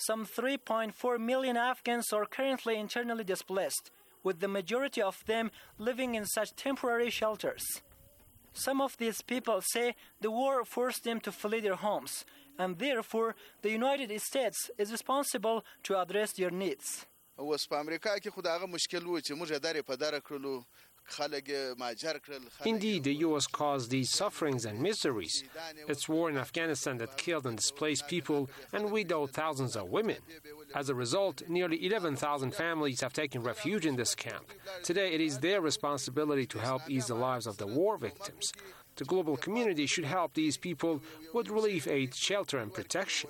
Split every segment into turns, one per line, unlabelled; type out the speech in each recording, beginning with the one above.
some 3.4 million Afghans are currently internally displaced, with the majority of them living in such temporary shelters. Some of these people say the war forced them to flee their homes, and therefore the United States is responsible to address their needs.
Indeed, the U.S. caused these sufferings and miseries. It's war in Afghanistan that killed and displaced people and widowed thousands of women. As a result, nearly 11,000 families have taken refuge in this camp. Today, it is their responsibility to help ease the lives of the war victims. The global community should help these people with relief aid, shelter, and protection.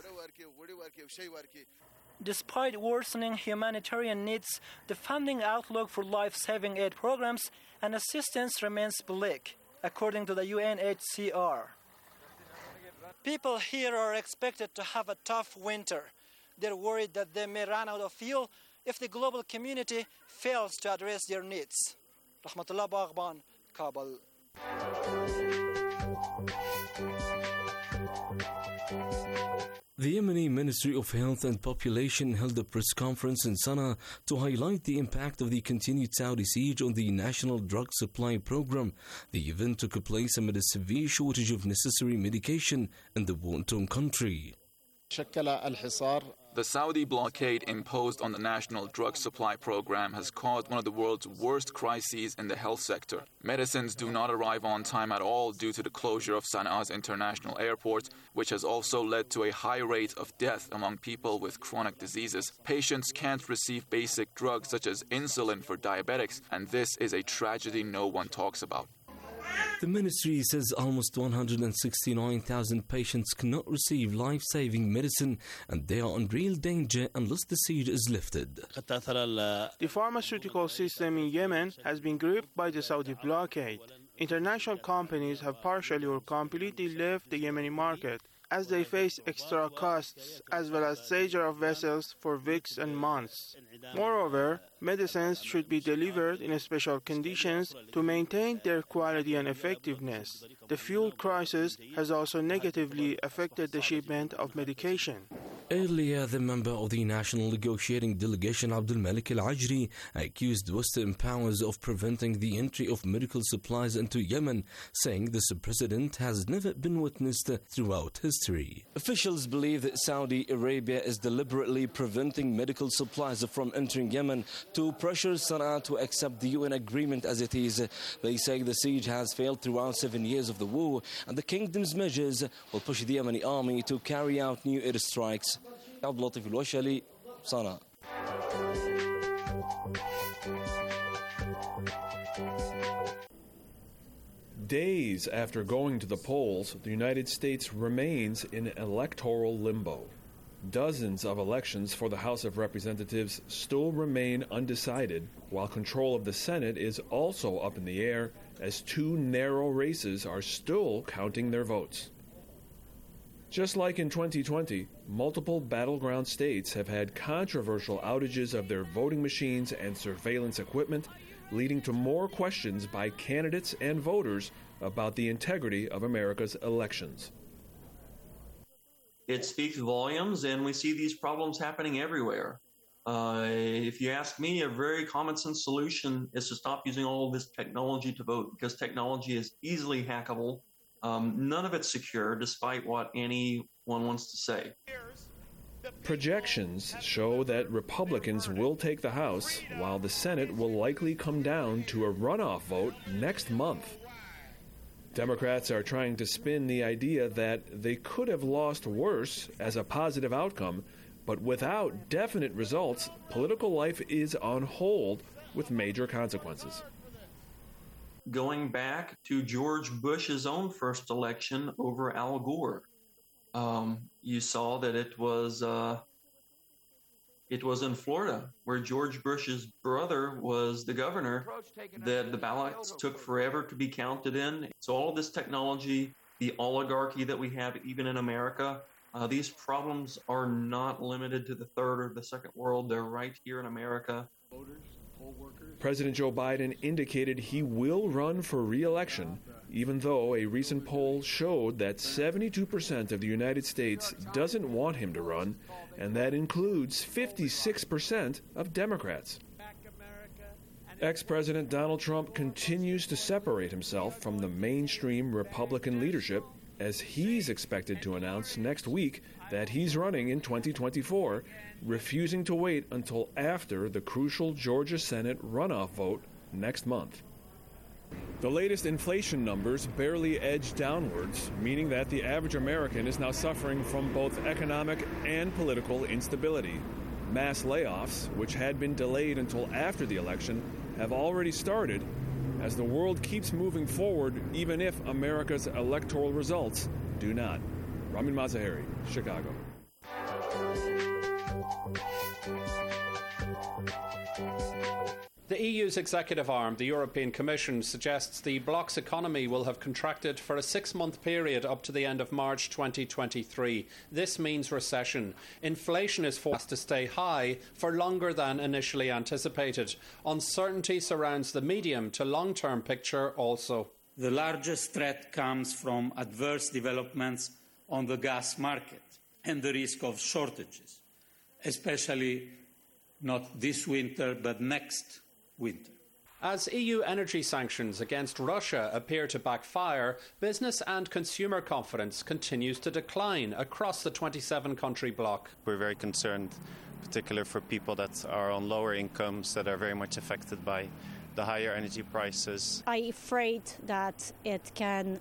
Despite worsening humanitarian needs, the funding outlook for life-saving aid programs and assistance remains bleak, according to the UNHCR. People here are expected to have a tough winter. They're worried that they may run out of fuel if the global community fails to address their needs. Rahmatullah Baghban, Kabul.
The Yemeni Ministry of Health and Population held a press conference in Sana'a to highlight the impact of the continued Saudi siege on the national drug supply program. The event took place amid a severe shortage of necessary medication in the war-torn country.
The Saudi blockade imposed on the national drug supply program has caused one of the world's worst crises in the health sector. Medicines do not arrive on time at all due to the closure of Sana'a's international airport, which has also led to a high rate of death among people with chronic diseases. Patients can't receive basic drugs such as insulin for diabetics, and this is a tragedy no one talks about.
The ministry says almost 169,000 patients cannot receive life-saving medicine, and they are in real danger unless the siege is lifted.
The pharmaceutical system in Yemen has been gripped by the Saudi blockade. International companies have partially or completely left the Yemeni market, as they face extra costs as well as seizure of vessels for weeks and months. Moreover, medicines should be delivered in special conditions to maintain their quality and effectiveness. The fuel crisis has also negatively affected the shipment of medication.
Earlier, the member of the National Negotiating Delegation, Abdul Malik Al-Ajri, accused Western powers of preventing the entry of medical supplies into Yemen, saying this precedent has never been witnessed throughout history. Officials believe that Saudi Arabia is deliberately preventing medical supplies from entering Yemen to pressure Sana'a to accept the UN agreement as it is. They say the siege has failed throughout 7 years of the war, and the kingdom's measures will push the Yemeni army to carry out new airstrikes. Abdul Latif Al-Washali, Sana'a.
Days after going to the polls, the United States remains in electoral limbo. Dozens of elections for the House of Representatives still remain undecided, while control of the Senate is also up in the air as two narrow races are still counting their votes. Just like in 2020, multiple battleground states have had controversial outages of their voting machines and surveillance equipment, leading to more questions by candidates and voters about the integrity of America's elections.
It speaks volumes, and we see these problems happening everywhere. If you ask me, a very common sense solution is to stop using all of this technology to vote, because technology is easily hackable. None of it's secure, despite what anyone wants to say.
Projections show that Republicans will take the House, while the Senate will likely come down to a runoff vote next month. Democrats are trying to spin the idea that they could have lost worse as a positive outcome, but without definite results, political life is on hold with major consequences.
Going back to George Bush's own first election over Al Gore, you saw that it was in Florida, where George Bush's brother was the governor, that the ballots took forever to be counted in. So all of this technology, the oligarchy that we have even in America, these problems are not limited to the third or the second world. They're right here in America.
President Joe Biden indicated he will run for re-election, even though a recent poll showed that 72% of the United States doesn't want him to run, and that includes 56% of Democrats. Ex-President Donald Trump continues to separate himself from the mainstream Republican leadership as he's expected to announce next week that he's running in 2024, refusing to wait until after the crucial Georgia Senate runoff vote next month. The latest inflation numbers barely edged downwards, meaning that the average American is now suffering from both economic and political instability. Mass layoffs, which had been delayed until after the election, have already started as the world keeps moving forward, even if America's electoral results do not. Ramin Mazaheri, Chicago.
The EU's executive arm, the European Commission, suggests the bloc's economy will have contracted for a 6-month period up to the end of March 2023. This means recession. Inflation is forecast to stay high for longer than initially anticipated. Uncertainty surrounds the medium to long-term picture also.
The largest threat comes from adverse developments on the gas market and the risk of shortages, especially not this winter but next winter.
As EU energy sanctions against Russia appear to backfire, business and consumer confidence continues to decline across the 27-country bloc.
We're very concerned, particularly for people that are on lower incomes that are very much affected by the higher energy prices.
I'm afraid that it can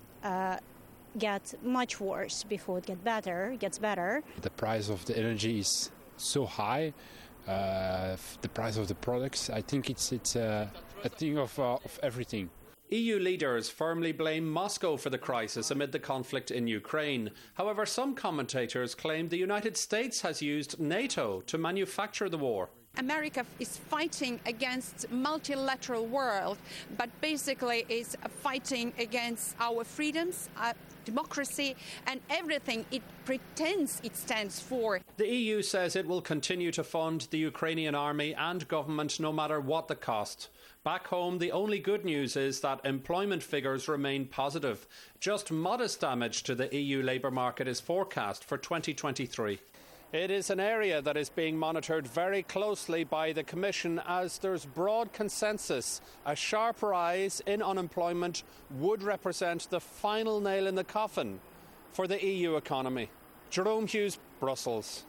get much worse before it gets better.
The price of the energy is so high. The price of the products, I think it's a thing of everything.
EU leaders firmly blame Moscow for the crisis amid the conflict in Ukraine. However, some commentators claim the United States has used NATO to manufacture the war.
America is fighting against multilateral world, but basically is fighting against our freedoms, democracy, and everything it pretends it stands for.
The EU says it will continue to fund the Ukrainian army and government no matter what the cost. Back home, the only good news is that employment figures remain positive. Just modest damage to the EU labour market is forecast for 2023. It is an area that is being monitored very closely by the Commission as there's broad consensus. A sharp rise in unemployment would represent the final nail in the coffin for the EU economy. Jerome Hughes, Brussels.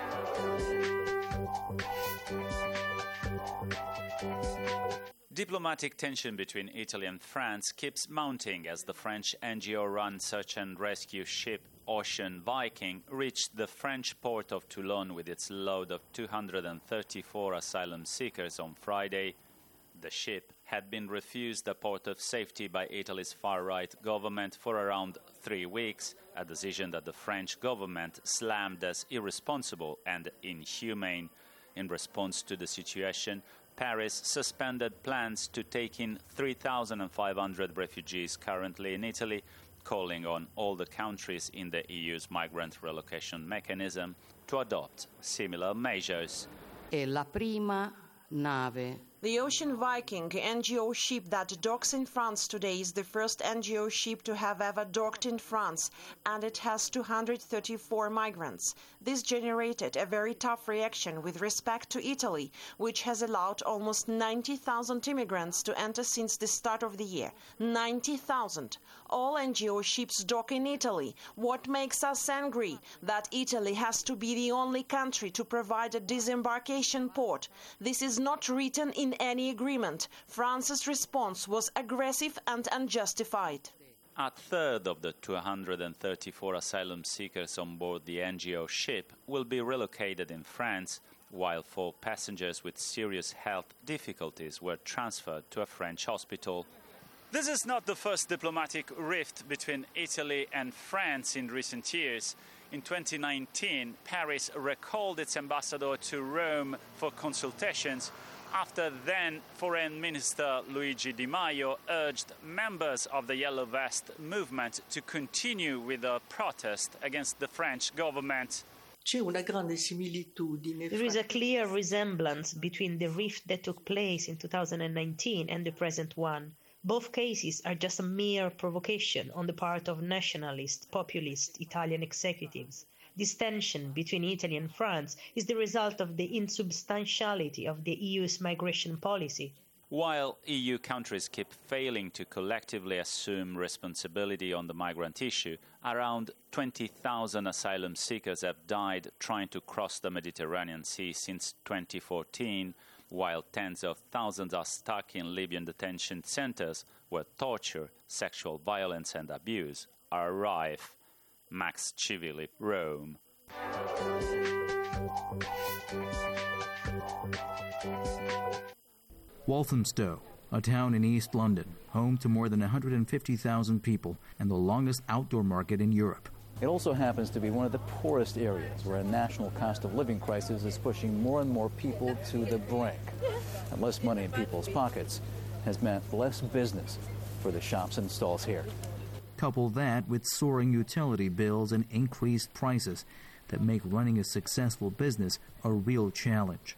Diplomatic tension between Italy and France keeps mounting as the French NGO-run search and rescue ship Ocean Viking reached the French port of Toulon with its load of 234 asylum seekers on Friday. The ship had been refused a port of safety by Italy's far-right government for around 3 weeks, a decision that the French government slammed as irresponsible and inhumane. In response to the situation, Paris suspended plans to take in 3,500 refugees currently in Italy, calling on all the countries in the EU's migrant relocation mechanism to adopt similar measures.
The Ocean Viking, NGO ship that docks in France today, is the first NGO ship to have ever docked in France, and it has 234 migrants. This generated a very tough reaction with respect to Italy, which has allowed almost 90,000 immigrants to enter since the start of the year. 90,000. All NGO ships dock in Italy. What makes us angry? That Italy has to be the only country to provide a disembarkation port. This is not written in any agreement. France's response was aggressive and unjustified.
A third of the 234 asylum seekers on board the NGO ship will be relocated in France, while 4 passengers with serious health difficulties were transferred to a French hospital. This is not the first diplomatic rift between Italy and France in recent years. In 2019, Paris recalled its ambassador to Rome for consultations after then Foreign Minister Luigi Di Maio urged members of the Yellow Vest movement to continue with the protest against the French government.
There is a clear resemblance between the rift that took place in 2019 and the present one.
Both cases are just a mere provocation on the part of nationalist, populist Italian executives. This tension between Italy and France is the result of the insubstantiality of the EU's migration policy.
While EU countries keep failing to collectively assume responsibility on the migrant issue, around 20,000 asylum seekers have died trying to cross the Mediterranean Sea since 2014, while tens of thousands are stuck in Libyan detention centers where torture, sexual violence and abuse are rife. Max Civili, Rome.
Walthamstow, a town in East London, home to more than 150,000 people and the longest outdoor market in Europe.
It also happens to be one of the poorest areas where a national cost of living crisis is pushing more and more people to the brink. And less money in people's pockets has meant less business for the shops and stalls here.
Couple that with soaring utility bills and increased prices that make running a successful business a real challenge.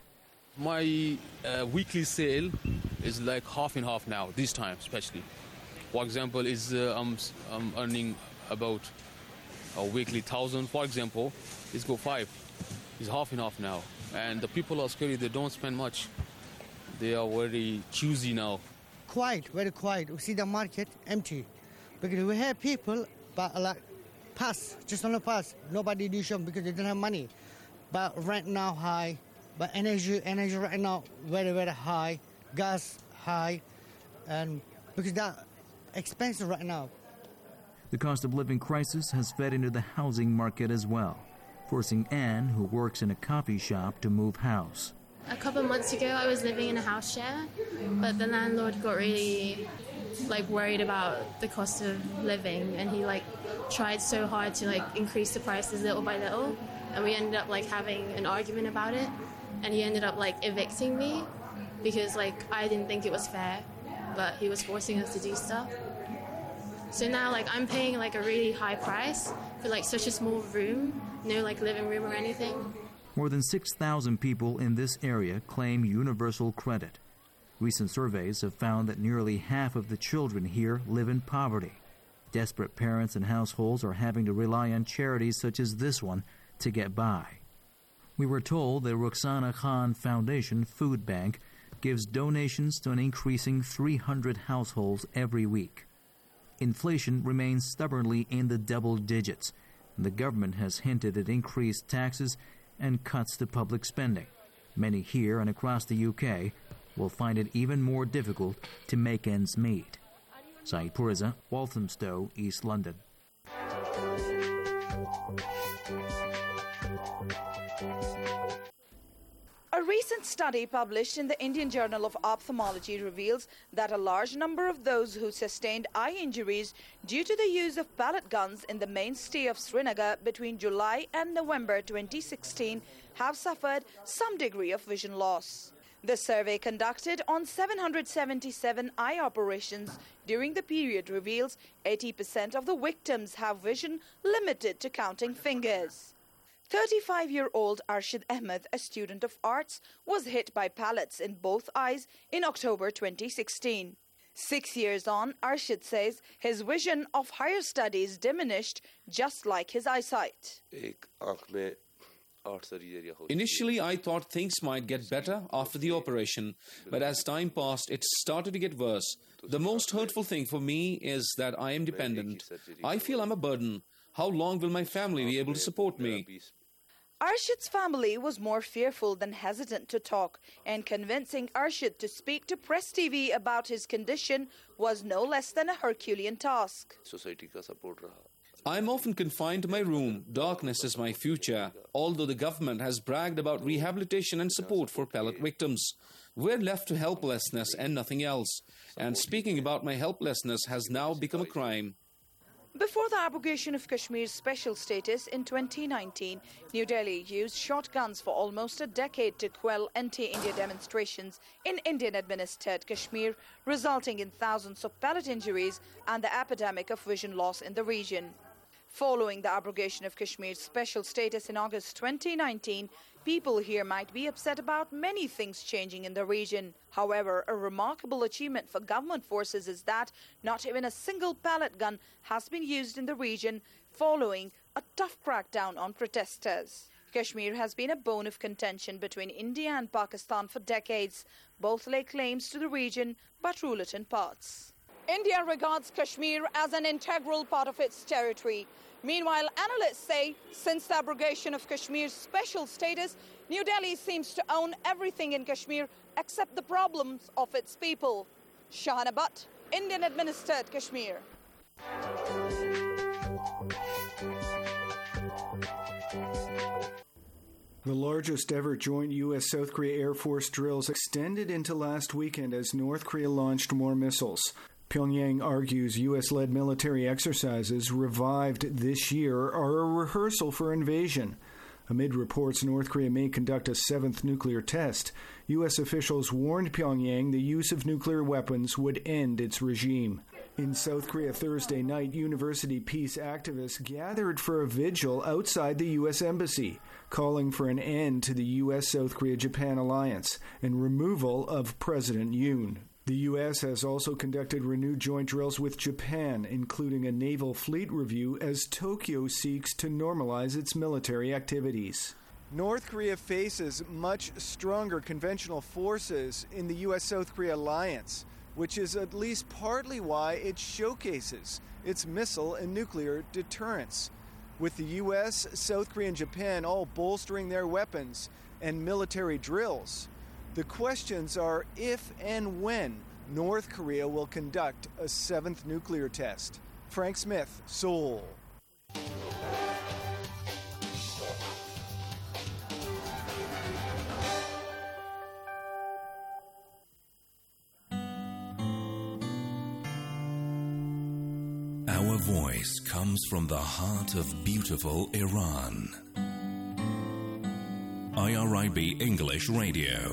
My weekly sale is like half and half now, this time especially. For example, I'm earning about a weekly 1,000, for example. It's go 5. It's half and half now. And the people are scary, they don't spend much. They are very choosy now.
Quiet, very quiet. We see the market empty. Because we have people, but like pass, just on the pass. Nobody do shop because they don't have money. But rent now high. But energy right now very, very high. Gas high. And because that expensive right now.
The cost of living crisis has fed into the housing market as well, forcing Anne, who works in a coffee shop, to move house.
A couple of months ago, I was living in a house share, but the landlord got really worried about the cost of living, and he tried so hard to increase the prices little by little, and we ended up having an argument about it, and he ended up evicting me because I didn't think it was fair, but he was forcing us to do stuff. So now I'm paying a really high price for such a small room, no living room or anything.
More than 6,000 people in this area claim universal credit. Recent surveys have found that nearly half of the children here live in poverty. Desperate parents and households are having to rely on charities such as this one to get by. We were told the Rukhsana Khan Foundation Food Bank gives donations to an increasing 300 households every week. Inflation remains stubbornly in the double digits, and the government has hinted at increased taxes and cuts to public spending. Many here and across the UK will find it even more difficult to make ends meet. Saeed Puriza, Walthamstow, East London.
A recent study published in the Indian Journal of Ophthalmology reveals that a large number of those who sustained eye injuries due to the use of pellet guns in the mainstay of Srinagar between July and November 2016 have suffered some degree of vision loss. The survey conducted on 777 eye operations during the period reveals 80% of the victims have vision limited to counting fingers. 35-year-old Arshid Ahmed, a student of arts, was hit by pellets in both eyes in October 2016. 6 years on, Arshid says his vision of higher studies diminished just like his eyesight.
Initially, I thought things might get better after the operation, but as time passed, it started to get worse. The most hurtful thing for me is that I am dependent. I feel I'm a burden. How long will my family be able to support me?
Arshid's family was more fearful than hesitant to talk, and convincing Arshid to speak to Press TV about his condition was no less than a Herculean task.
I'm often confined to my room. Darkness is my future. Although the government has bragged about rehabilitation and support for pellet victims, we're left to helplessness and nothing else. And speaking about my helplessness has now become a crime.
Before the abrogation of Kashmir's special status in 2019, New Delhi used shotguns for almost a decade to quell anti-India demonstrations in Indian-administered Kashmir, resulting in thousands of pellet injuries and the epidemic of vision loss in the region. Following the abrogation of Kashmir's special status in August 2019, people here might be upset about many things changing in the region. However, a remarkable achievement for government forces is that not even a single pellet gun has been used in the region following a tough crackdown on protesters. Kashmir has been a bone of contention between India and Pakistan for decades. Both lay claims to the region but rule it in parts. India regards Kashmir as an integral part of its territory. Meanwhile, analysts say since the abrogation of Kashmir's special status, New Delhi seems to own everything in Kashmir except the problems of its people. Shahana Butt, Indian-administered Kashmir.
The largest ever joint U.S.-South Korea Air Force drills extended into last weekend as North Korea launched more missiles. Pyongyang argues U.S.-led military exercises revived this year are a rehearsal for invasion. Amid reports North Korea may conduct a seventh nuclear test, U.S. officials warned Pyongyang the use of nuclear weapons would end its regime. In South Korea Thursday night, university peace activists gathered for a vigil outside the U.S. Embassy, calling for an end to the U.S.-South Korea-Japan alliance and removal of President Yoon. The U.S. has also conducted renewed joint drills with Japan, including a naval fleet review as Tokyo seeks to normalize its military activities. North Korea faces much stronger conventional forces in the U.S.-South Korea alliance, which is at least partly why it showcases its missile and nuclear deterrence. With the U.S., South Korea, and Japan all bolstering their weapons and military drills, the questions are if and when North Korea will conduct a seventh nuclear test. Frank Smith, Seoul.
Our voice comes from the heart of beautiful Iran. IRIB English Radio.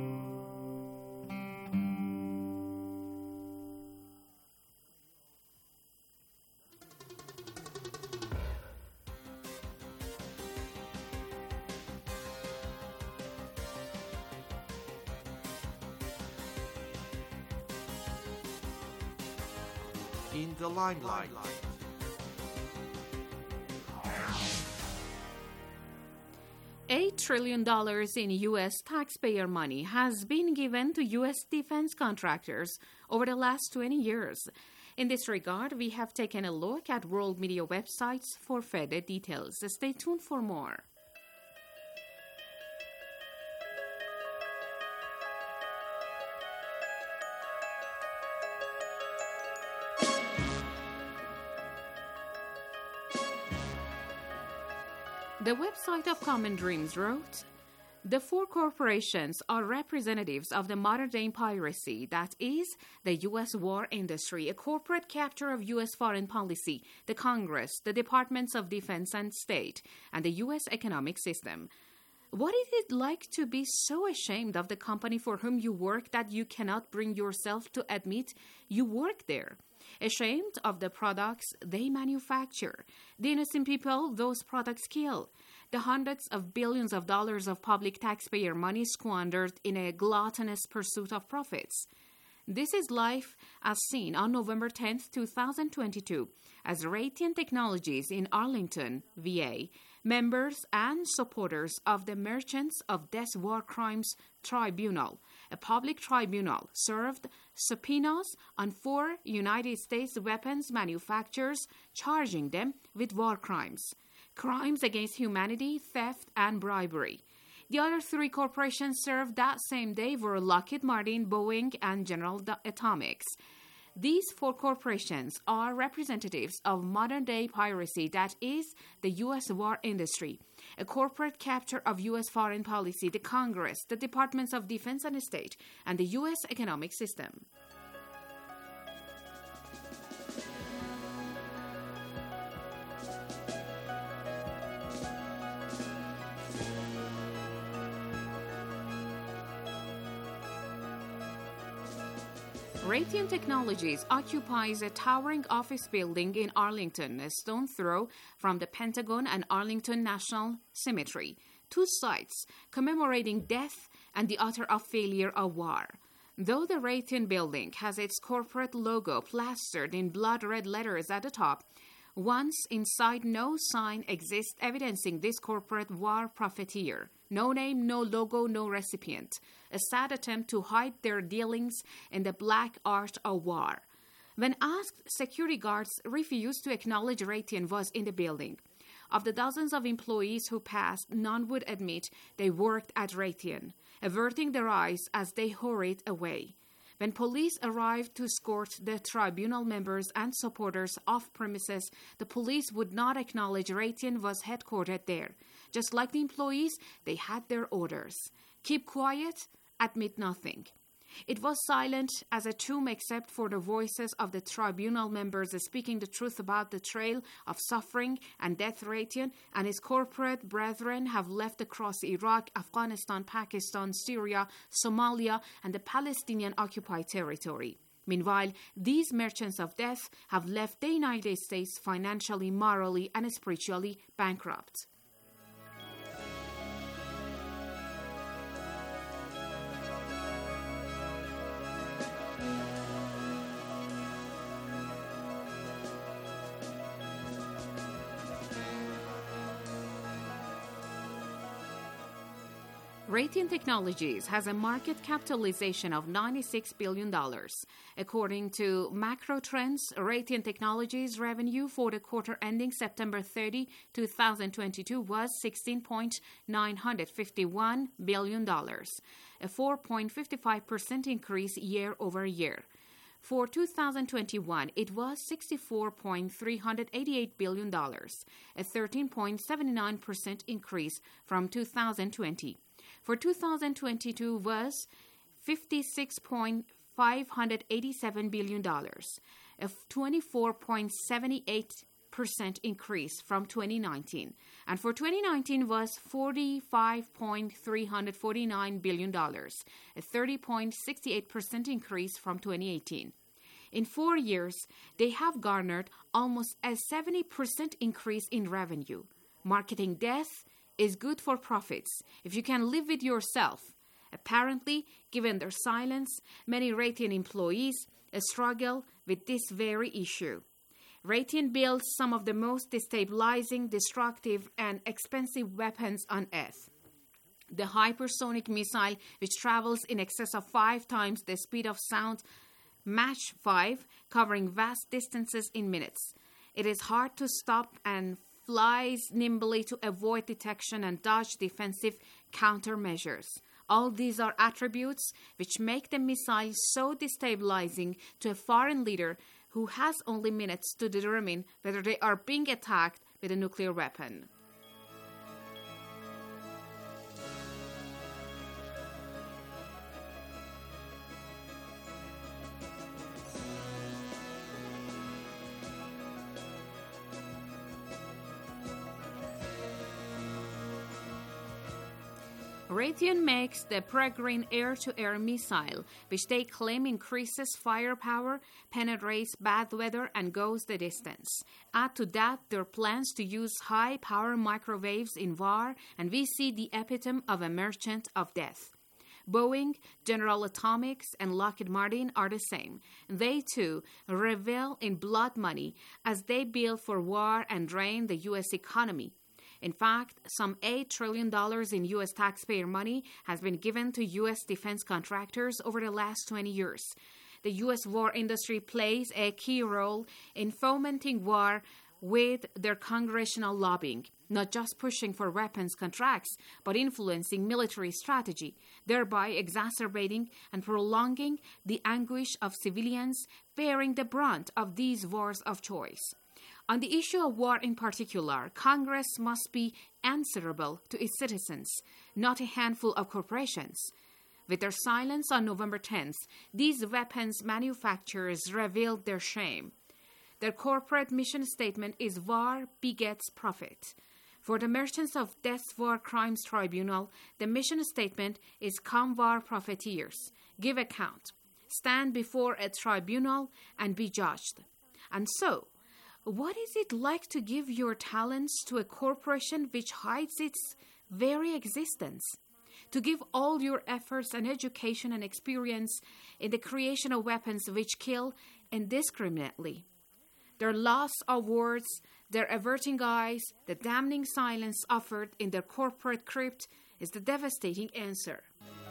In the limelight.
$8 trillion in U.S. taxpayer money has been given to U.S. defense contractors over the last 20 years. In this regard, we have taken a look at world media websites for further details. Stay tuned for more. The website of Common Dreams wrote, "The four corporations are representatives of the modern-day piracy, that is, the U.S. war industry, a corporate capture of U.S. foreign policy, the Congress, the Departments of Defense and State, and the U.S. economic system. What is it like to be so ashamed of the company for whom you work that you cannot bring yourself to admit you work there? Ashamed of the products they manufacture, the innocent people those products kill, the hundreds of billions of dollars of public taxpayer money squandered in a gluttonous pursuit of profits. This is life as seen on November 10, 2022, as Raytheon Technologies in Arlington, VA, members and supporters of the Merchants of Death War Crimes Tribunal, a public tribunal, served subpoenas on 4 United States weapons manufacturers, charging them with war crimes, crimes against humanity, theft, and bribery. The other 3 corporations served that same day were Lockheed Martin, Boeing, and General Atomics. These 4 corporations are representatives of modern-day piracy, that is, the U.S. war industry, a corporate capture of U.S. foreign policy, the Congress, the Departments of Defense and State, and the U.S. economic system." Raytheon Technologies occupies a towering office building in Arlington, a stone's throw from the Pentagon and Arlington National Cemetery, two sites commemorating death and the utter failure of war. Though the Raytheon building has its corporate logo plastered in blood red letters at the top, once inside no sign exists evidencing this corporate war profiteer. No name, no logo, no recipient. A sad attempt to hide their dealings in the black art of war. When asked, security guards refused to acknowledge Raytheon was in the building. Of the dozens of employees who passed, none would admit they worked at Raytheon, averting their eyes as they hurried away. When police arrived to escort the tribunal members and supporters off premises, the police would not acknowledge Raytheon was headquartered there. Just like the employees, they had their orders. Keep quiet, admit nothing. It was silent as a tomb except for the voices of the tribunal members speaking the truth about the trail of suffering and death Raytheon and his corporate brethren have left across Iraq, Afghanistan, Pakistan, Syria, Somalia, and the Palestinian occupied territory. Meanwhile, these merchants of death have left the United States financially, morally, and spiritually bankrupt. Raytheon Technologies has a market capitalization of $96 billion. According to Macro Trends, Raytheon Technologies' revenue for the quarter ending September 30, 2022 was $16.951 billion, a 4.55% increase year over year. For 2021, it was $64.388 billion, a 13.79% increase from 2020. For 2022 was $56.587 billion, a 24.78% increase from 2019. And for 2019 was $45.349 billion, a 30.68% increase from 2018. In 4 years, they have garnered almost a 70% increase in revenue. Marketing death is good for profits if you can live with yourself. Apparently, given their silence, many Raytheon employees struggle with this very issue. Raytheon builds some of the most destabilizing, destructive, and expensive weapons on Earth. The hypersonic missile, which travels in excess of 5 times the speed of sound, Mach 5, covering vast distances in minutes. It is hard to stop and flies nimbly to avoid detection and dodge defensive countermeasures. All these are attributes which make the missile so destabilizing to a foreign leader who has only minutes to determine whether they are being attacked with a nuclear weapon. Raytheon makes the Peregrine air-to-air missile, which they claim increases firepower, penetrates bad weather, and goes the distance. Add to that their plans to use high-power microwaves in war, and we see the epitome of a merchant of death. Boeing, General Atomics, and Lockheed Martin are the same. They, too, revel in blood money as they build for war and drain the U.S. economy. In fact, some $8 trillion in U.S. taxpayer money has been given to U.S. defense contractors over the last 20 years. The U.S. war industry plays a key role in fomenting war with their congressional lobbying, not just pushing for weapons contracts, but influencing military strategy, thereby exacerbating and prolonging the anguish of civilians bearing the brunt of these wars of choice. On the issue of war in particular, Congress must be answerable to its citizens, not a handful of corporations. With their silence on November 10th, these weapons manufacturers revealed their shame. Their corporate mission statement is war begets profit. For the Merchants of Death War Crimes Tribunal, the mission statement is come war profiteers, give account. stand before a tribunal and be judged. And so, what is it like to give your talents to a corporation which hides its very existence? To give all your efforts and education and experience in the creation of weapons which kill indiscriminately? Their loss of words, their averting eyes, the damning silence offered in their corporate crypt is the devastating answer.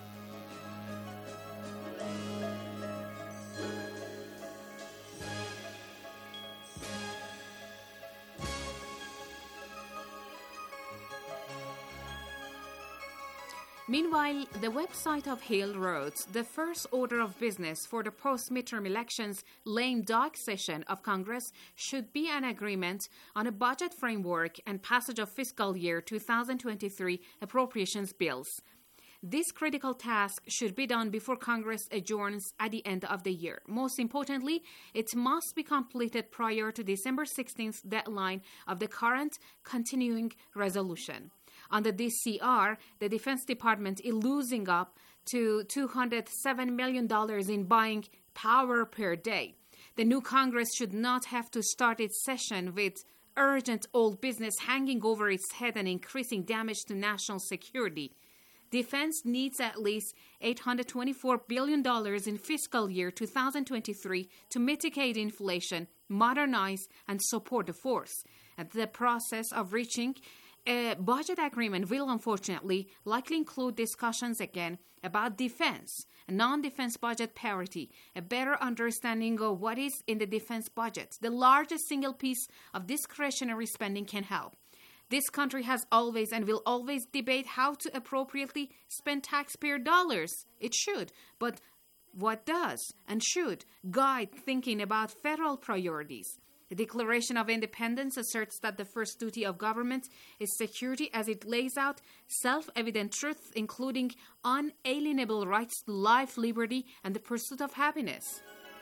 Meanwhile, the website of Hill wrote, the first order of business for the post-midterm elections lame duck session of Congress should be an agreement on a budget framework and passage of fiscal year 2023 appropriations bills. This critical task should be done before Congress adjourns at the end of the year. Most importantly, it must be completed prior to December 16th deadline of the current continuing resolution. Under this CR, the Defense Department is losing up to $207 million in buying power per day. The new Congress should not have to start its session with urgent old business hanging over its head and increasing damage to national security. Defense needs at least $824 billion in fiscal year 2023 to mitigate inflation, modernize, and support the force. And the process of reaching a budget agreement will unfortunately likely include discussions again about defense, a non-defense budget parity, a better understanding of what is in the defense budget. The largest single piece of discretionary spending can help. This country has always and will always debate how to appropriately spend taxpayer dollars. It should, but what does and should guide thinking about federal priorities? The Declaration of Independence asserts that the first duty of government is security, as it lays out self-evident truths, including unalienable rights to life, liberty, and the pursuit of happiness.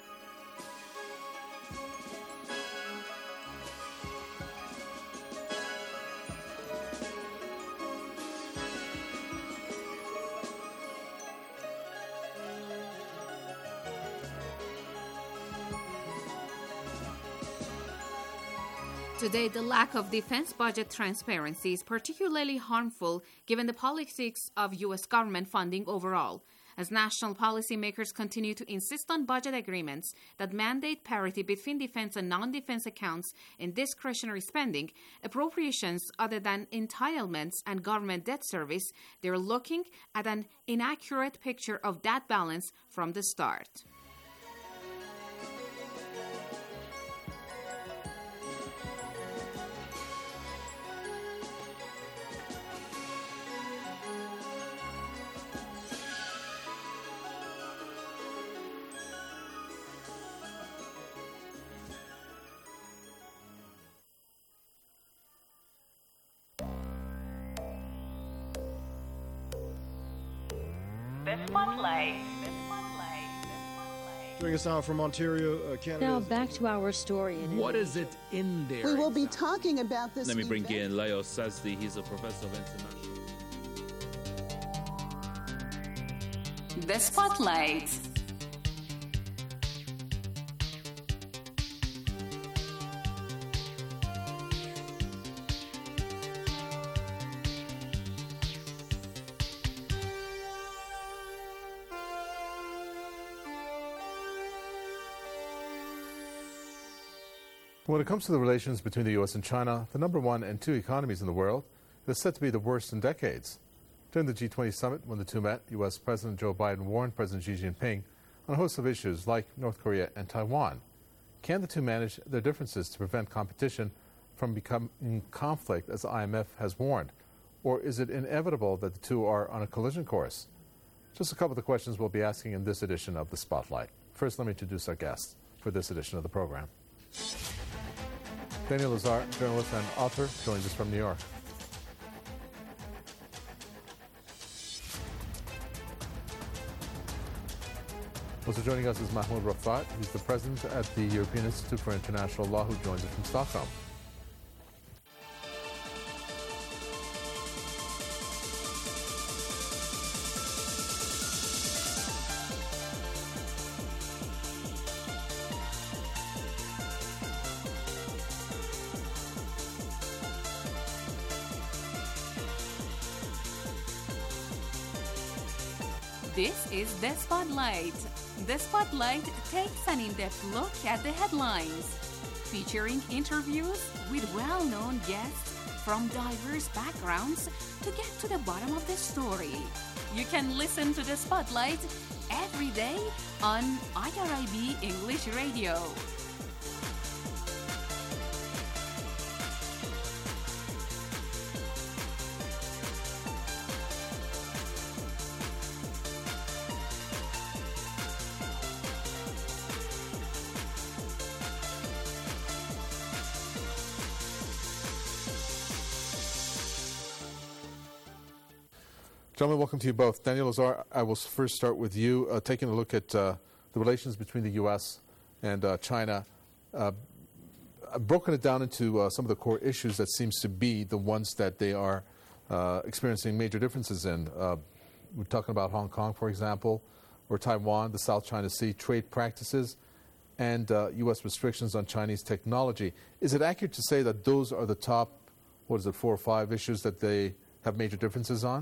Today, the lack of defense budget transparency is particularly harmful given the politics of U.S. government funding overall. As national policymakers continue to insist on budget agreements that mandate parity between defense and non-defense accounts in discretionary spending, appropriations other than entitlements and government debt service, they're looking at an inaccurate picture of that balance from the start.
Joining us now from Ontario, Canada.
Now back to our story.
What is it in there?
We will be talking about this.
Let me bring in Leo Sazdi. He's a professor of international.
The Spotlight.
When it comes to the relations between the U.S. and China, the number one and two economies in the world, it is said to be the worst in decades. During the G20 summit, when the two met, U.S. President Joe Biden warned President Xi Jinping on a host of issues like North Korea and Taiwan. Can the two manage their differences to prevent competition from becoming conflict, as the IMF has warned? Or is it inevitable that the two are on a collision course? Just a couple of the questions we'll be asking in this edition of The Spotlight. First, let me introduce our guests for this edition of the program. Daniel Lazar, journalist and author, joins us from New York. Also joining us is Mahmoud Rafat. He's the president at the European Institute for International Law, who joins us from Stockholm.
This is The Spotlight. The Spotlight takes an in-depth look at the headlines, featuring interviews with well-known guests from diverse backgrounds to get to the bottom of the story. You can listen to The Spotlight every day on IRIB English Radio.
Gentlemen, welcome to you both. Daniel Lazare, I will first start with you, taking a look at the relations between the U.S. and China. I've broken it down into some of the core issues that seems to be the ones that they are experiencing major differences in. We're talking about Hong Kong, for example, or Taiwan, the South China Sea, trade practices, and U.S. restrictions on Chinese technology. Is it accurate to say that those are the top, 4 or 5 issues that they have major differences on?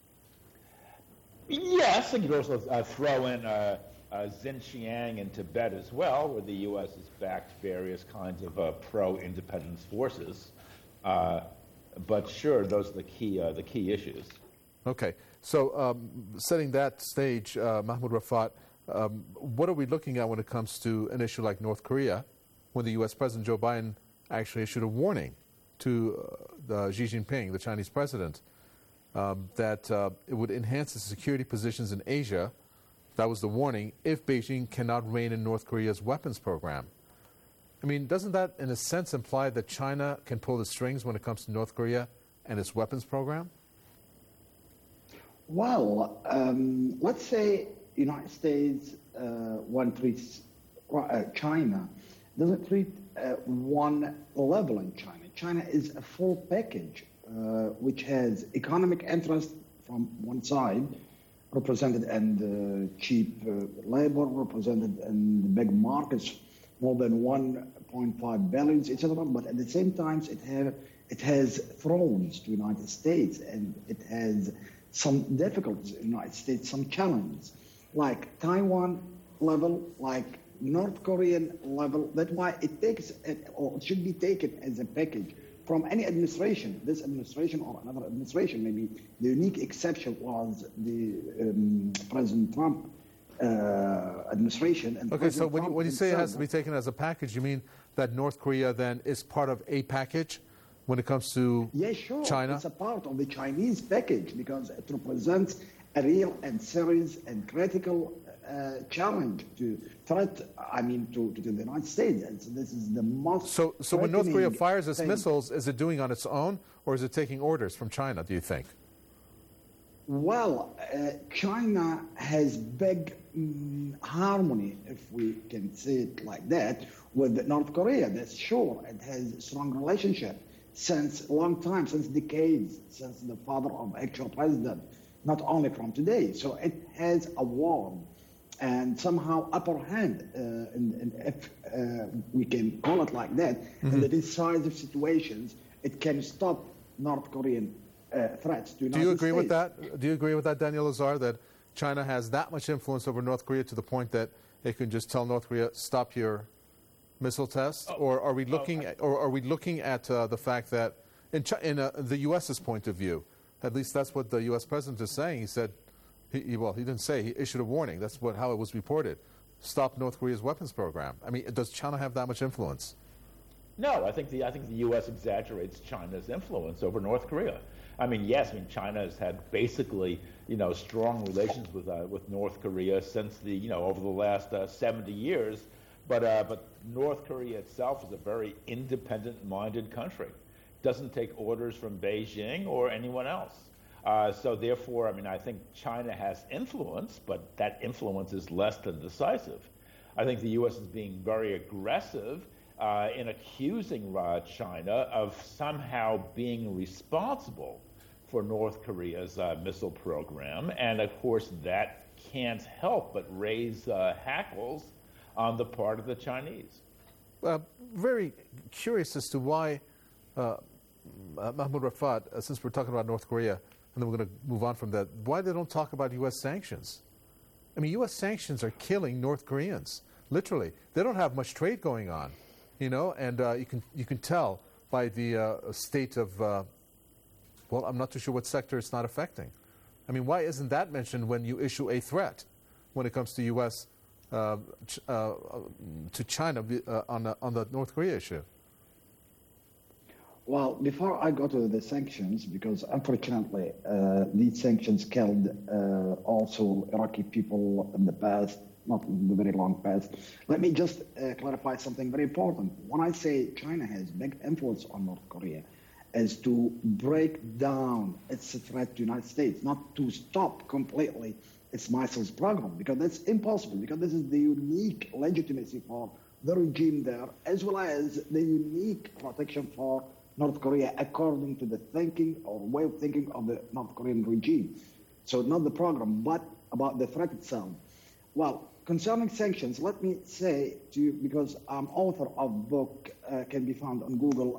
Yes, and you could also throw in Xinjiang and Tibet as well, where the U.S. has backed various kinds of pro-independence forces. But sure, those are the key issues.
Okay, so setting that stage, Mahmoud Rafat, what are we looking at when it comes to an issue like North Korea, when the U.S. President Joe Biden actually issued a warning to Xi Jinping, the Chinese president, that it would enhance the security positions in Asia? That was the warning, if Beijing cannot rein in North Korea's weapons program. I mean, doesn't that, in a sense, imply that China can pull the strings when it comes to North Korea and its weapons program?
Well, let's say United States, one treats China, doesn't treat one level in China. China is a full package, which has economic interest from one side, represented in cheap labor, represented in the big markets, more than 1.5 billion, etc. But at the same time, it has thrones to the United States, and it has some difficulties in the United States, some challenges, like Taiwan level, like North Korean level. That's why it takes, or it should be taken as a package from any administration, this administration or another administration. Maybe the unique exception was the President Trump administration. And
okay, so when you say it has to be taken as a package, you mean that North Korea then is part of a package when it comes to China?
It's a part of the Chinese package because it represents a real and serious and critical challenge to threat, to the United States. And so this is the most.
So when North Korea fires its missiles, is it doing on its own, or is it taking orders from China, do you think?
Well, China has big harmony, if we can say it like that, with North Korea. That's sure. It has a strong relationship since a long time, since decades, since the father of actual president, not only from today. So it has a warm and somehow upper hand, if we can call it like that, in the decisive situations, it can stop North Korean threats to United States.
Do you agree with that? Do you agree with that, Daniel Lazare, that China has that much influence over North Korea to the point that it can just tell North Korea, stop your missile tests? Or are we looking at the fact that, in the U.S.'s point of view, at least that's what the U.S. president is saying. He said, he didn't say, he issued a warning. That's how it was reported. Stop North Korea's weapons program. I mean, does China have that much influence?
No, I think the U.S. exaggerates China's influence over North Korea. China has had basically, strong relations with North Korea since over the last 70 years. But North Korea itself is a very independent-minded country. Doesn't take orders from Beijing or anyone else. So therefore, I think China has influence, but that influence is less than decisive. I think the U.S. is being very aggressive in accusing China of somehow being responsible for North Korea's missile program. And of course, that can't help but raise hackles on the part of the Chinese.
Very curious as to why, Mahmoud Rafat, since we're talking about North Korea, and then we're going to move on from that, why they don't talk about U.S. sanctions? I mean, U.S. sanctions are killing North Koreans, literally. They don't have much trade going on, you know, and you can tell by the state of, well, I'm not too sure what sector it's not affecting. I mean, why isn't that mentioned when you issue a threat when it comes to U.S. To China on the North Korea issue?
Well, before I go to the sanctions, because unfortunately these sanctions killed also Iraqi people in the past, not in the very long past. Let me just clarify something very important. When I say China has big influence on North Korea, is to break down its threat to the United States, not to stop completely its missiles program, because that's impossible, because this is the unique legitimacy for the regime there, as well as the unique protection for North Korea, according to the thinking or way of thinking of the North Korean regime. So not the program, but about the threat itself. Well, concerning sanctions, let me say to you, because I'm author of book, can be found on Google,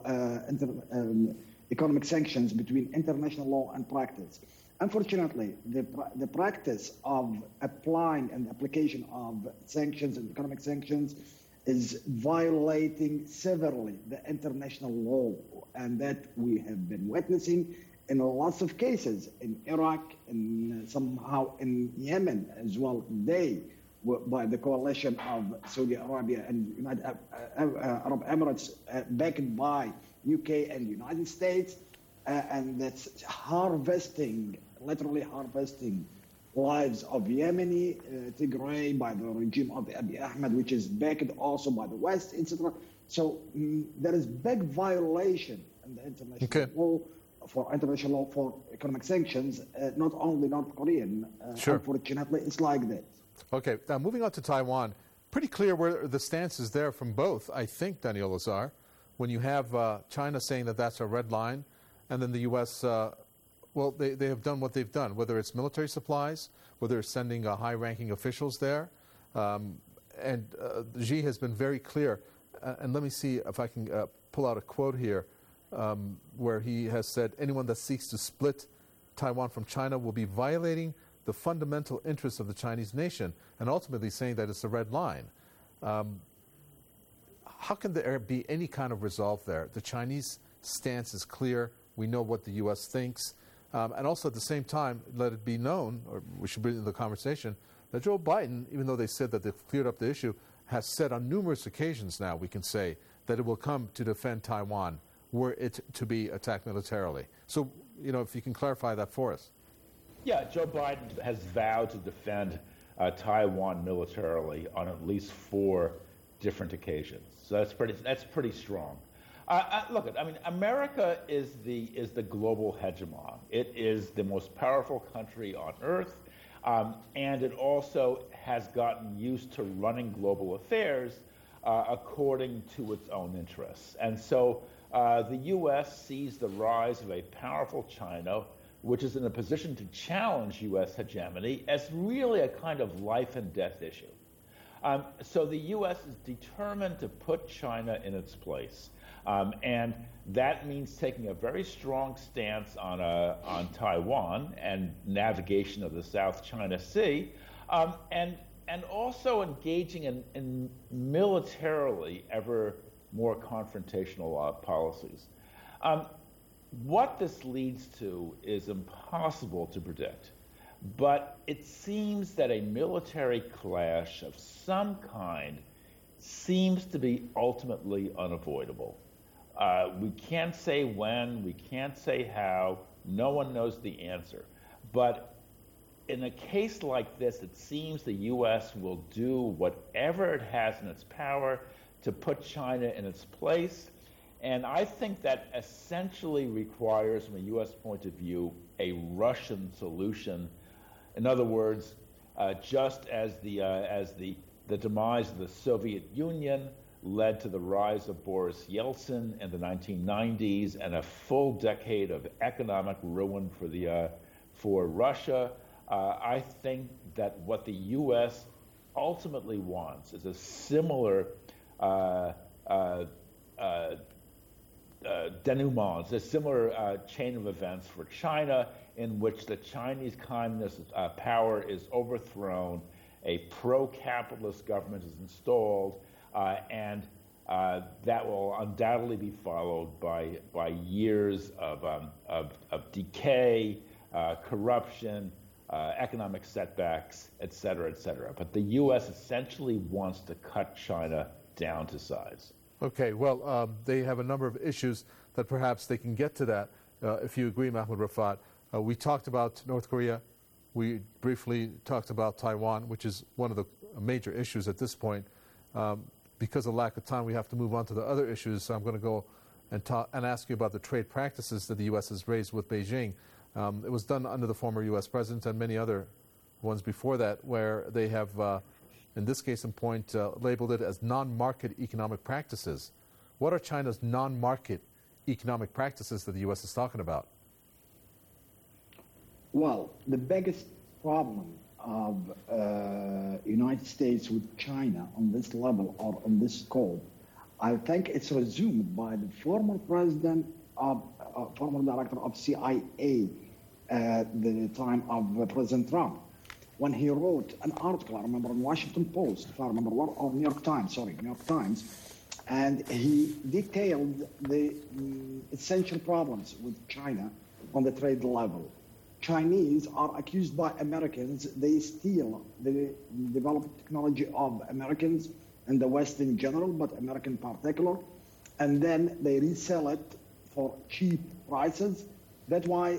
Economic Sanctions Between International Law and Practice. Unfortunately, the practice of applying and application of sanctions and economic sanctions is violating severely the international law, and that we have been witnessing in lots of cases in Iraq and somehow in Yemen as well today, by the coalition of Saudi Arabia and United Arab Emirates, backed by UK and United States, and that's harvesting, literally harvesting lives of Yemeni, Tigray, by the regime of Abiy Ahmed, which is backed also by the West, etc. So there is big violation in the international law, for international law for economic sanctions, not only North Korean.
Sure.
Unfortunately, it's like that.
Okay, now moving on to Taiwan, pretty clear where the stance is there from both, I think, Daniel Lazar, when you have China saying that that's a red line, and then the U.S., well, they have done what they've done, whether it's military supplies, whether it's sending high-ranking officials there. And Xi has been very clear. And let me see if I can pull out a quote here where he has said, anyone that seeks to split Taiwan from China will be violating the fundamental interests of the Chinese nation, and ultimately saying that it's a red line. How can there be any kind of resolve there? The Chinese stance is clear. We know what the U.S. thinks. And also at the same time, let it be known, or we should bring into the conversation, that Joe Biden, even though they said that they've cleared up the issue, has said on numerous occasions now, we can say, that it will come to defend Taiwan were it to be attacked militarily. So, you know, if you can clarify that for us.
Yeah, Joe Biden has vowed to defend Taiwan militarily on at least 4 different occasions. So that's pretty strong. Look, I mean, America is the global hegemon. It is the most powerful country on earth, and it also has gotten used to running global affairs according to its own interests. And so the U.S. sees the rise of a powerful China, which is in a position to challenge U.S. hegemony, as really a kind of life and death issue. So the U.S. is determined to put China in its place. And that means taking a very strong stance on Taiwan and navigation of the South China Sea, and also engaging in militarily ever more confrontational policies. What this leads to is impossible to predict, but it seems that a military clash of some kind seems to be ultimately unavoidable. We can't say when, we can't say how, no one knows the answer. But in a case like this, it seems the U.S. will do whatever it has in its power to put China in its place. And I think that essentially requires, from a U.S. point of view, a Russian solution. In other words, just as the demise of the Soviet Union led to the rise of Boris Yeltsin in the 1990s and a full decade of economic ruin for Russia, I think that what the U.S. ultimately wants is a similar denouement, a similar chain of events for China, in which the Chinese Communist power is overthrown a pro-capitalist government is installed, and that will undoubtedly be followed by years of decay, corruption, economic setbacks, et cetera, et cetera. But the U.S. essentially wants to cut China down to size.
Okay, well, they have a number of issues that perhaps they can get to that, if you agree, Mahmoud Rafat. We talked about North Korea. We briefly talked about Taiwan, which is one of the major issues at this point. Because of lack of time, we have to move on to the other issues. So I'm going to go and ask you about the trade practices that the U.S. has raised with Beijing. It was done under the former U.S. president and many other ones before that, where they have, in this case in point, labeled it as non-market economic practices. What are China's non-market economic practices that the U.S. is talking about?
Well, the biggest problem of United States with China on this level or on this scope, I think it's resumed by the former president of former director of CIA at the time of President Trump, when he wrote an article, I remember in Washington Post, if I remember well, or New York Times, and he detailed the essential problems with China on the trade level. Chinese are accused by Americans, they steal the developed technology of Americans and the West in general, but American in particular, and then they resell it for cheap prices. That's why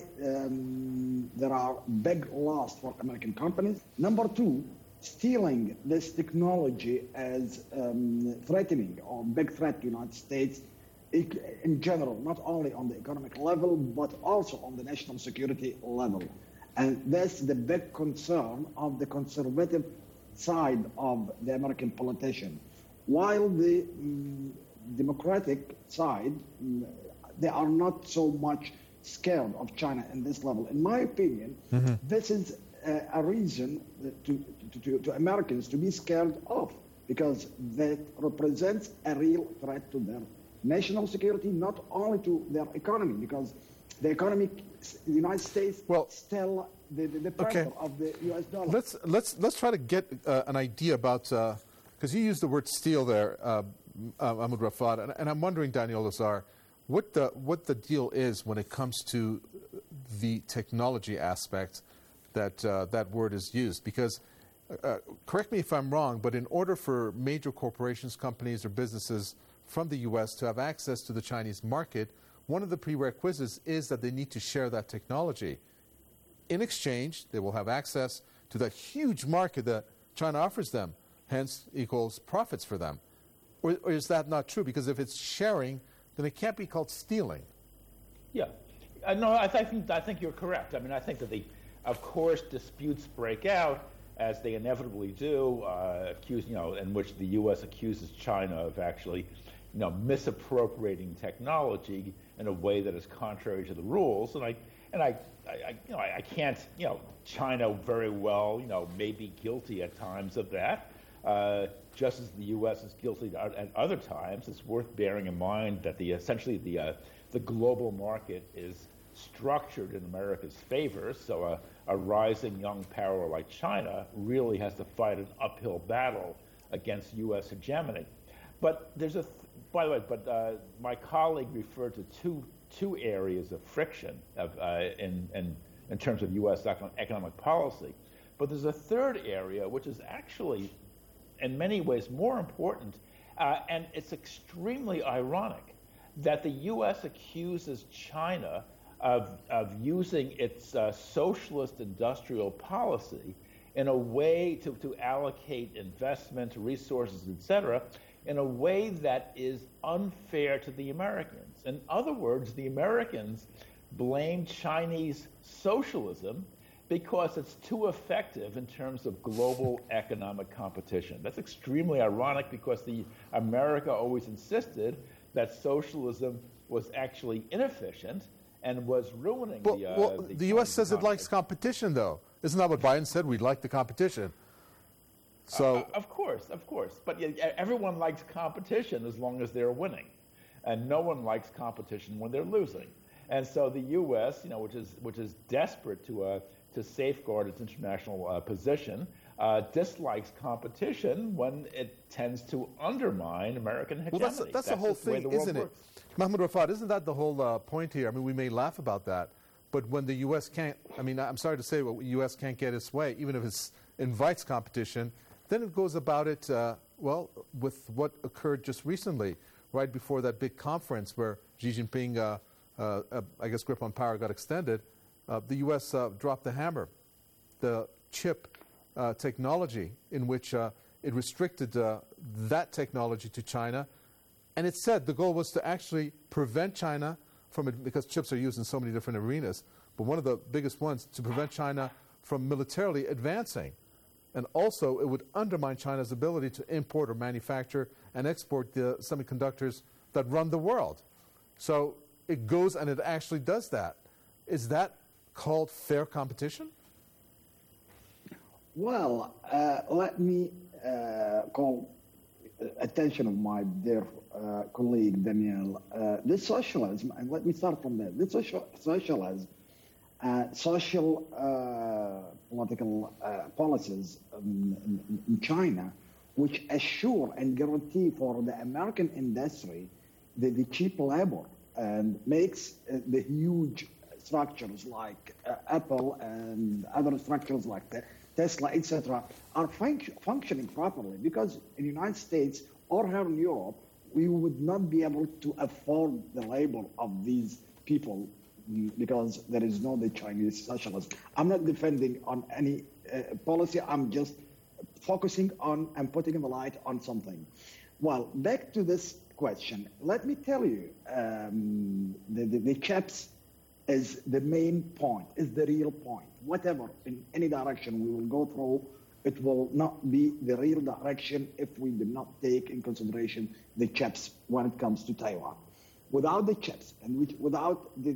there are big loss for American companies. Number two, stealing this technology as threatening or big threat to the United States in general, not only on the economic level, but also on the national security level. And that's the big concern of the conservative side of the American politician. While the Democratic side, they are not so much scared of China in this level. In my opinion, this is a reason to Americans to be scared of, because that represents a real threat to their national security, not only to their economy, because the economy, the United States, still the pressure of the U.S. dollar.
Let's try to get an idea about, because you used the word steal there, Mahmoud Rafat, and I'm wondering, Daniel Lazare, what the deal is when it comes to the technology aspect that that word is used. Because, correct me if I'm wrong, but in order for major corporations, companies, or businesses from the U.S. to have access to the Chinese market, one of the prerequisites is that they need to share that technology. In exchange, they will have access to that huge market that China offers them, hence equals profits for them. Or is that not true? Because if it's sharing, then it can't be called stealing.
Yeah. No, I think you're correct. I mean, I think that of course, disputes break out, as they inevitably do, in which the U.S. accuses China of actually, misappropriating technology in a way that is contrary to the rules. And I can't, China very well, may be guilty at times of that. Just as the U.S. is guilty at other times. It's worth bearing in mind that essentially the global market is structured in America's favor. So a rising young power like China really has to fight an uphill battle against U.S. hegemony. But by the way, my colleague referred to two areas of friction in terms of U.S. economic policy. But there's a third area which is actually, in many ways, more important, and it's extremely ironic that the U.S. accuses China of using its socialist industrial policy in a way to allocate investment, resources, etc., in a way that is unfair to the Americans. In other words, the Americans blame Chinese socialism because it's too effective in terms of global economic competition. That's extremely ironic because America always insisted that socialism was actually inefficient and was ruining
the U.S. says it likes competition, though. Isn't that what Biden said? We'd like the competition. So
of course. But everyone likes competition as long as they're winning. And no one likes competition when they're losing. And so the U.S., which is desperate to to safeguard its international position, dislikes competition when it tends to undermine American hegemony.
Well, that's the whole thing, isn't it? Mahmoud Rafat, isn't that the whole point here? I mean, we may laugh about that, but when the U.S. can't, I mean, I'm sorry to say, but the U.S. can't get its way, even if it invites competition, then it goes about it, well, with what occurred just recently, right before that big conference where Xi Jinping, I guess, grip on power got extended. The U.S. dropped the hammer. The chip technology in which it restricted that technology to China. And it said the goal was to actually prevent China from it, because chips are used in so many different arenas, but one of the biggest ones, to prevent China from militarily advancing. And also, it would undermine China's ability to import or manufacture and export the semiconductors that run the world. So it goes and it actually does that. Is that called fair competition?
Well, let me call attention of my dear colleague Daniel. This socialism, and let me start from there. This socialism, social political policies in China, which assure and guarantee for the American industry the cheap labor and makes the huge structures like Apple and other structures like Tesla, etc., are functioning properly, because in the United States or here in Europe, we would not be able to afford the labor of these people because there is no the Chinese socialism. I'm not defending on any policy. I'm just focusing on and putting the light on something. Well, back to this question. Let me tell you, the chips is the main point, is the real point. Whatever, in any direction we will go through, it will not be the real direction if we do not take in consideration the chips when it comes to Taiwan. Without the chips and without the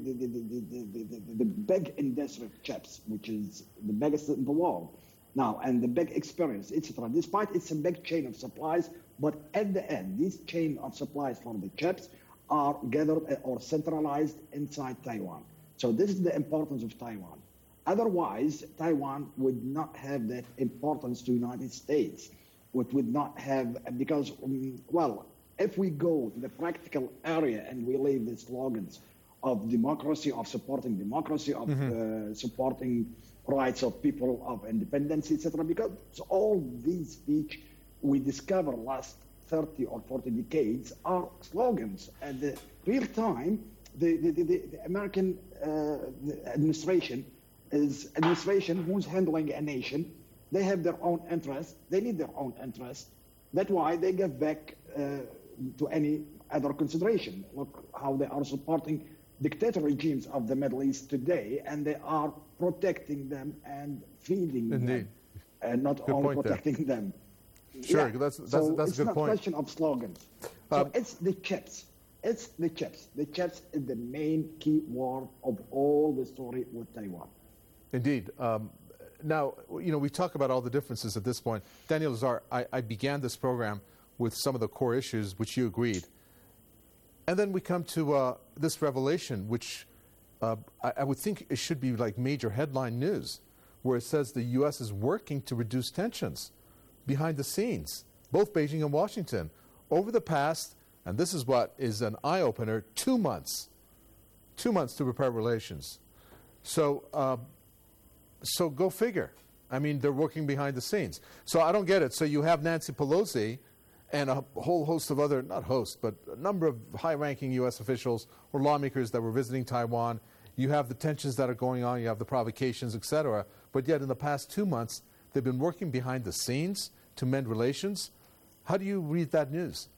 big industry of chips, which is the biggest in the world now, and the big experience, etc., despite it's a big chain of supplies, but at the end, this chain of supplies for the chips are gathered or centralized inside Taiwan. So this is the importance of Taiwan. Otherwise, Taiwan would not have that importance to the United States. It would not have, because, well, if we go to the practical area and we leave the slogans of democracy, of supporting democracy, of supporting rights of people, of independence, etc., because all these speech we discover last 30 or 40 decades are slogans. At the real time, the American administration is administration who's handling a nation. They have their own interests. They need their own interests. That's why they give back to any other consideration. Look how they are supporting dictator regimes of the Middle East today, and they are protecting them and feeding them, and not
good
only protecting them.
Sure,
Yeah.
that's
So
a good
it's not a
point.
question of slogans. So it's the chips. It's the chips. The chips is the main key word of all the story with Taiwan.
Indeed. Now, you know, we talk about all the differences at this point. Daniel Lazare, I began this program with some of the core issues which you agreed. And then we come to this revelation, which I would think it should be like major headline news, where it says the U.S. is working to reduce tensions behind the scenes, both Beijing and Washington, over the past, and this is what is an eye-opener, 2 months. 2 months to repair relations. So go figure. I mean, they're working behind the scenes. So I don't get it. So you have Nancy Pelosi and a whole host of other, not hosts, but a number of high-ranking U.S. officials or lawmakers that were visiting Taiwan. You have the tensions that are going on. You have the provocations, et cetera. But yet in the past 2 months, they've been working behind the scenes to mend relations. How do you read that news?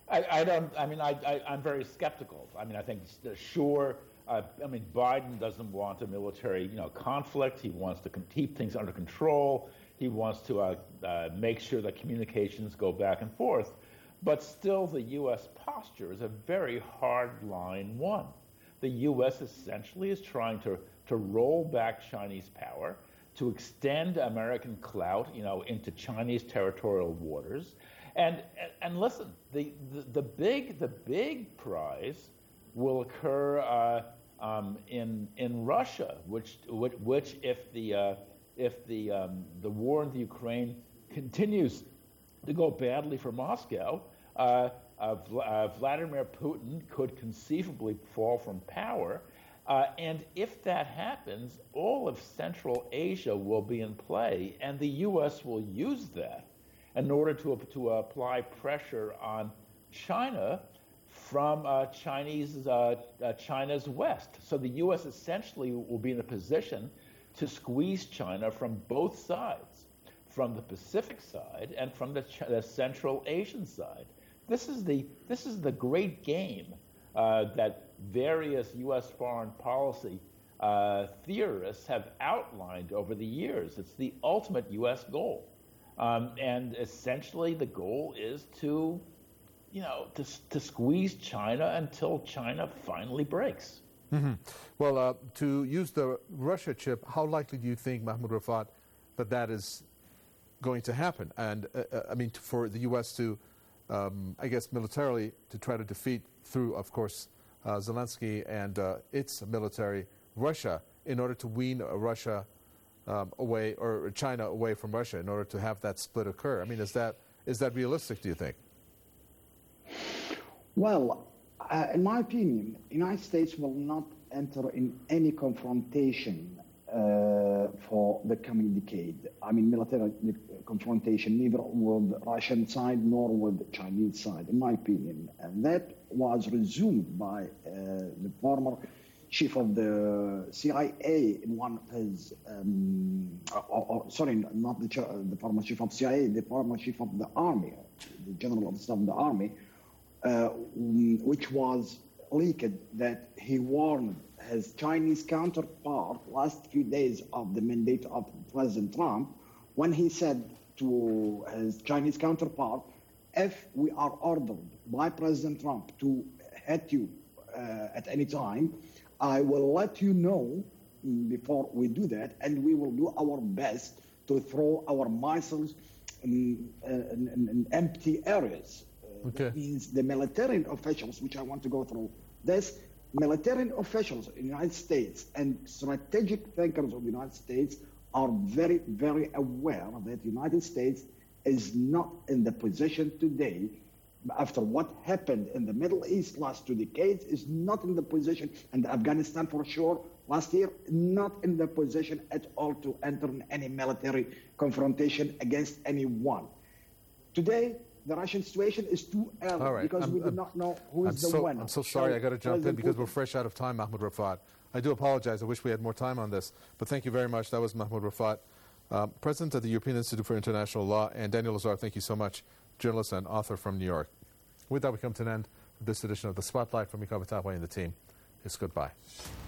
I'm very skeptical. I mean, I think, sure, Biden doesn't want a military, conflict. He wants to keep things under control. He wants to make sure that communications go back and forth. But still, the U.S. posture is a very hard-line one. The U.S. essentially is trying to roll back Chinese power, to extend American clout, into Chinese territorial waters. And listen, the big prize will occur in Russia, which if the war in the Ukraine continues to go badly for Moscow, Vladimir Putin could conceivably fall from power. And if that happens, all of Central Asia will be in play, and the U.S. will use that in order to apply pressure on China from China's west. So the U.S. essentially will be in a position to squeeze China from both sides, from the Pacific side and from the Central Asian side. This is the great game that various U.S. foreign policy theorists have outlined over the years. It's the ultimate U.S. goal, and essentially the goal is to squeeze China until China finally breaks.
Mm-hmm. Well, to use the Russia chip, how likely do you think, Mahmoud Rafat, that is going to happen? And for the U.S. to, I guess, militarily to try to defeat through, of course, Zelensky and its military, Russia, in order to wean Russia away, or China away from Russia, in order to have that split occur. I mean, is that realistic, do you think?
Well, in my opinion, the United States will not enter in any confrontation for the coming decade. I mean, military confrontation, neither with the Russian side nor with the Chinese side, in my opinion. And that was resumed by the former chief of the CIA in one of his, sorry, not the former chief of CIA, the former chief of the army, the general of the staff of the army, which was leaked that he warned his Chinese counterpart last few days of the mandate of President Trump, when he said to his Chinese counterpart, if we are ordered by President Trump to hit you at any time, I will let you know before we do that, and we will do our best to throw our missiles in empty areas.
Okay.
That means the military officials, which I want to go through this, military officials in the United States and strategic thinkers of the United States are very, very aware that the United States is not in the position today, after what happened in the Middle East last 2 decades, is not in the position, and Afghanistan for sure last year, not in the position at all to enter in any military confrontation against anyone. Today, the Russian situation is too early because we do not know who is the winner.
I'm so sorry, I got to jump in because we're fresh out of time, Mahmoud Rafat. I do apologize. I wish we had more time on this. But thank you very much. That was Mahmoud Rafat, President of the European Institute for International Law, and Daniel Lazare, thank you so much, journalist and author from New York. With that, we come to an end of this edition of The Spotlight. From Mikhail Batapway and the team. It's goodbye.